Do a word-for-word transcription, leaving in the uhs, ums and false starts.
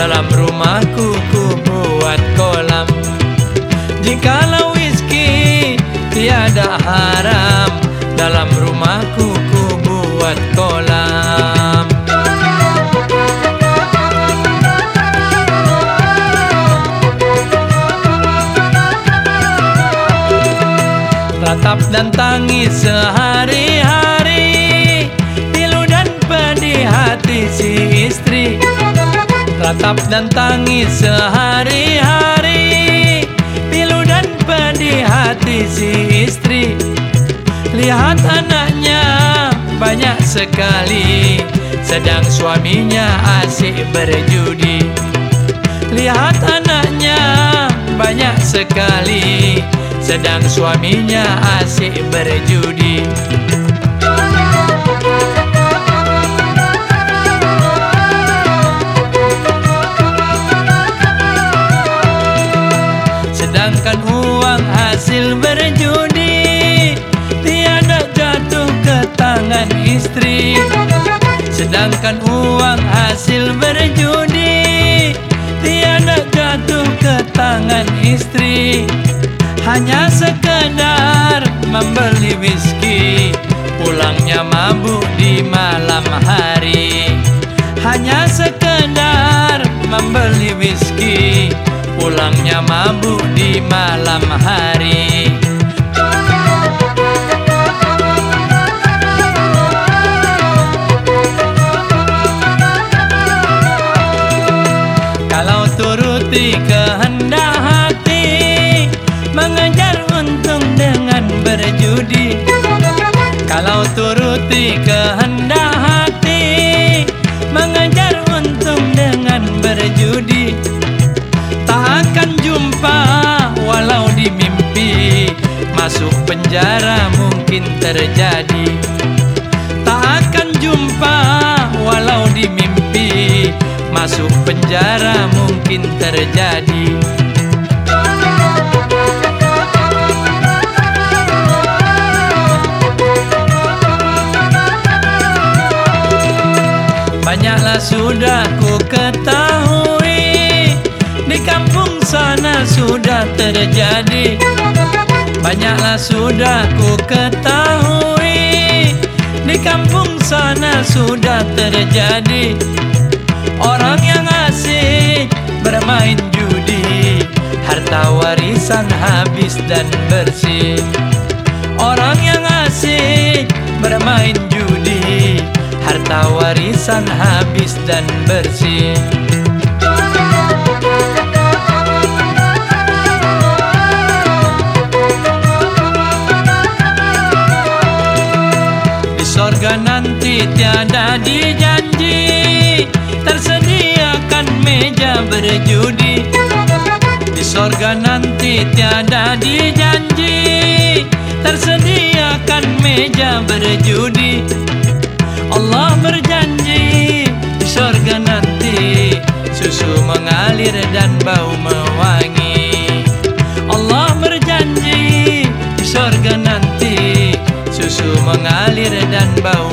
dalam rumahku ku buat kolam. Jikalau whisky tiada haram, dalam rumahku ku buat kolam. Ratap dan tangis sehari-hari, pilu dan pedih hati si istri. Ratap dan tangis sehari-hari, pilu dan pedih hati si istri. Lihat anaknya banyak sekali, sedang suaminya asyik berjudi. Lihat anaknya banyak sekali, sedang suaminya asyik berjudi. Sedangkan uang hasil berjudi tiada jatuh ke tangan istri. Sedangkan uang hasil berjudi tiada jatuh ke tangan istri. Hanya sekedar membeli whisky, pulangnya mabuk di malam hari. Hanya sekedar membeli whisky, pulangnya mabuk di malam hari. Kalau turuti kehendak hati, mengejar untung dengan berjudi. Kalau turuti kehendak hati, mengejar untung dengan berjudi. Tak akan jumpa walau di mimpi, masuk penjara mungkin terjadi. Tak akan jumpa walau di mimpi, masuk penjara mungkin terjadi. Banyaklah sudah ku ketahui, di kampung sana sudah terjadi. Banyaklah sudah ku ketahui, di kampung sana sudah terjadi. Orang yang asik bermain judi, harta warisan habis dan bersih. Orang yang asik bermain judi, harta warisan habis dan bersih. Di sorga nanti tiada dijanji, tersediakan meja berjudi. Di sorga nanti tiada dijanji, tersediakan meja berjudi. Allah berjanji di sorga nanti, susu mengalir dan bau mewangi. Allah berjanji di sorga nanti, susu mengalir dan bau